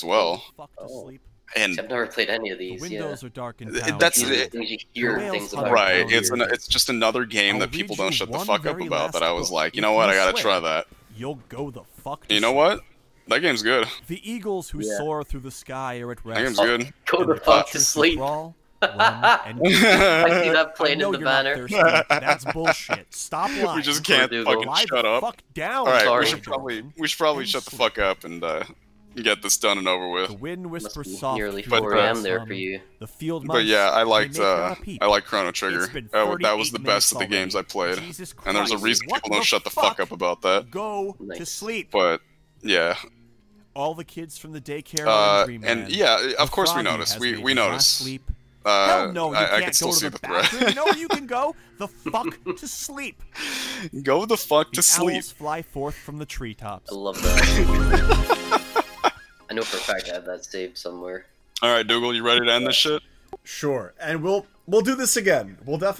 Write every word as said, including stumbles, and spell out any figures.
as well. Oh. And I've never played any of The things. windows Yeah. are dark and Th- that's Usually it. things you hear The things whales about. hunt Right, down it's an, your- it's just another game I'll that people read don't you shut the one fuck up very about. That last I was book. like, you If know what, I gotta swear, try that. You'll go the fuck to You know sleep. what? That game's good. The eagles who Yeah. soar through the sky are at rest. That game's good. Go and the fuck to creatures who sleep. crawl, run, and I see that I playing know in the you're banner. not thirsty. That's bullshit. Stop lying. We just can't Dude, fucking Lie shut the up. fuck down. All right, Sorry. we should probably we should probably And shut the sleep. fuck up and uh, get this done and over with. The wind Must whispers be soft nearly through the four a m grass there on for you. The field But mice, yeah, I they liked make uh, not a peep. I like Chrono Trigger. It's been Uh, that was the thirty-eight best of the minutes games I played, Jesus and there's a Christ, reason what people don't the shut the fuck up about that. Go to Nice. sleep. But yeah, All the kids from the daycare uh, are in and Dreamland. yeah, of The course we froggy notice. has We made we his last notice. Sleep. Uh, Hell no, you I, I can't can still go to see the, the bathroom. threat. You know where you can go? The fuck to sleep. Go the fuck The to sleep. owls fly forth from the treetops. I love that. I know for a fact I have that saved somewhere. All right, Dougal, you ready to end this shit? Sure, and we'll we'll do this again. We'll definitely.